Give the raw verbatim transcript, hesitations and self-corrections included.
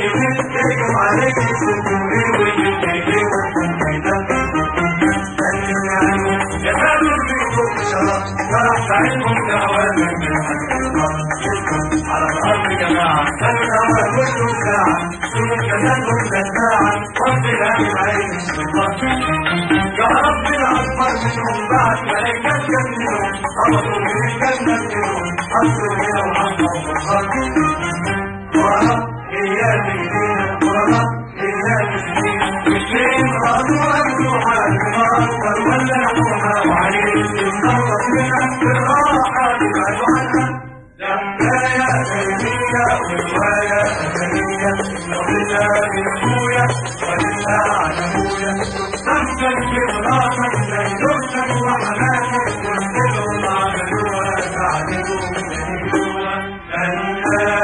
على الأرض جماعة الهوى كله ساعة كل كمان مدفاعا ربنا من عين السلطان يا ربنا أكبر منهم بعد ملايكة جنبهم خلصوا من الجنة منهم حصلوا هنا وحصلوا فرصان ورا إياه بإيدينا ورا إياه بإيدينا اثنين رأسوا أكلوا حال ما أكبر ولا نحوها وعليه نخلص منها بالراحة نبعدوا عنها لمايا أدمية ورواية أدمية ولله من أبويا ولله عن أبويا أمسك بمراتك ليلتك وحماتك كلهم عملوها تعملوا من أهلوها